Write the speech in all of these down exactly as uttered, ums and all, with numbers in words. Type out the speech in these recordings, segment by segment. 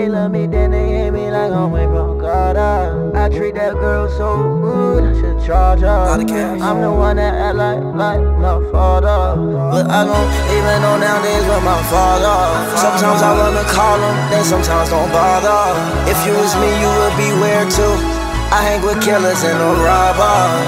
they love me, then they hate me like I'm way from Carter. I treat that girl so good, I should charge her. I'm the one that act like, like my father, but I don't even know nowadays with my father. Sometimes I wanna call him, then sometimes don't bother. If you was me, you would be weird too. I hang with killers and no robbers.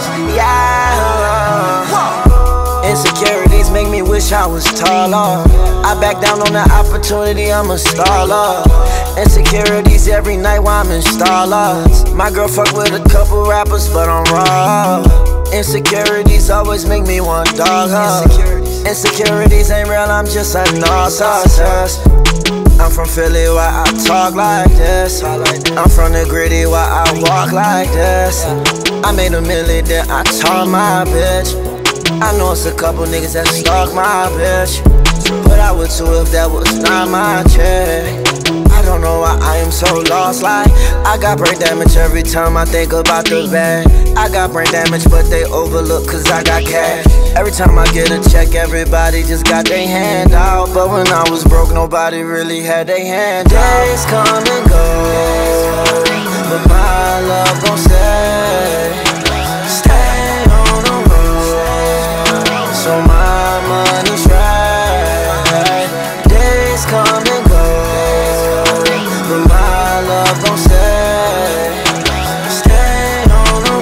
Yeah. Insecurities make me wish I was taller. I back down on the opportunity, I'm a staller. Insecurities every night while I'm in Starlets. My girl fuck with a couple rappers, but I'm raw. Insecurities always make me want dog her. Insecurities ain't real, I'm just a narcissist. I'm from Philly, why I talk like this. I'm from the gritty, why I walk like this. I made a million, then I taught my bitch. I know it's a couple niggas that stalk my bitch, but I would too if that was not my chick. I don't know why I am so lost, like I got brain damage every time I think about the bag. I got brain damage but they overlook cause I got cash. Every time I get a check everybody just got their hand out, but when I was broke nobody really had their hand out. Days come and go, but my love gon' stay. Stay on the road, so my money's right. Days come and go, but my love gon' stay. Stay on the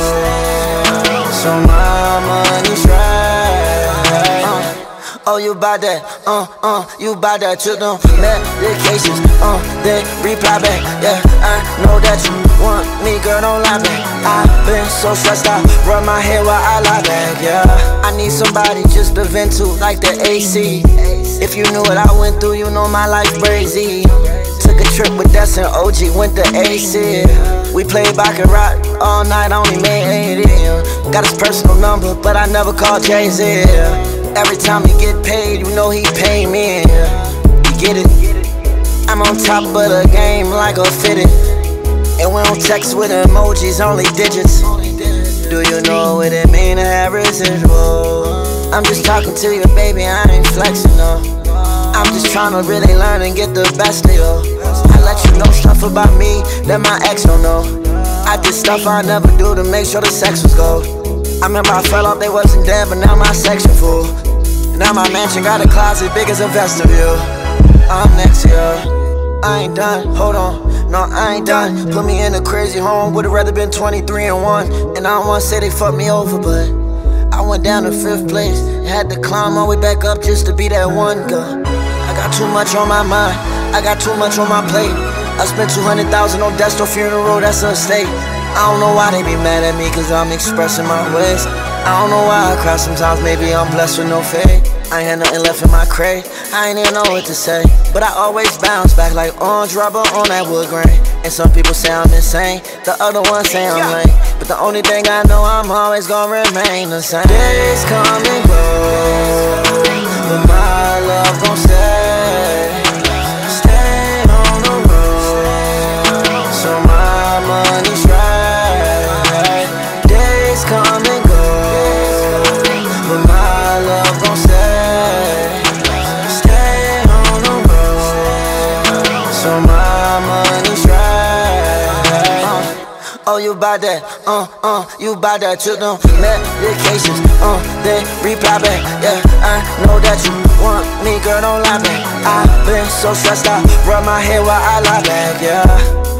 road, so my money's right. uh, Oh, you bout that, uh, uh, you bout that. You know medications, uh, they reply back. Yeah, I know that you want me, girl, don't lie back. I've been so stressed out, rub my head while I lie back. Yeah, I need somebody just to vent to, like the A C. If you knew what I went through, you know my life crazy. Took a trip with Des and O G, went to A C. We played Baccarat all night, only made eighty. Got his personal number, but I never called Jay-Z. Every time he get paid, you know he pay me. You get it? I'm on top of the game like a fitted. And we don't text with emojis, only digits. Do you know what it mean to have residual? I'm just talking to you, baby, I ain't flexing, no. I'm just trying to really learn and get the best of you. I let you know stuff about me that my ex don't know. I did stuff I never do to make sure the sex was gold. I remember I fell off, they wasn't dead, but now my section full. Now my mansion got a closet big as a vestibule. I'm next year, I ain't done, hold on, no I ain't done. Put me in a crazy home, would've rather been twenty-three and one. And I don't wanna say they fucked me over, but I went down to fifth place, had to climb my way back up just to be that one girl. I got too much on my mind, I got too much on my plate. I spent two hundred thousand on Desto funeral, that's a estate. I don't know why they be mad at me, cause I'm expressing my ways. I don't know why I cry sometimes, maybe I'm blessed with no fade. I ain't had nothing left in my crate, I ain't even know what to say. But I always bounce back like orange rubber on that wood grain. And some people say I'm insane, the other ones say I'm lame. But the only thing I know, I'm always gonna remain the same. Days come and go, but my love gon' stay. Stay on the road, so my money's right. Days come and go, but my love gon' stay. Stay on the road, so my money's right. uh, Oh, you bout that, uh, uh, you bout that. You know medications, uh, they reply back. Yeah, I know that you want me, girl, don't lie back. I've been so stressed out, rub my head while I lie back, yeah.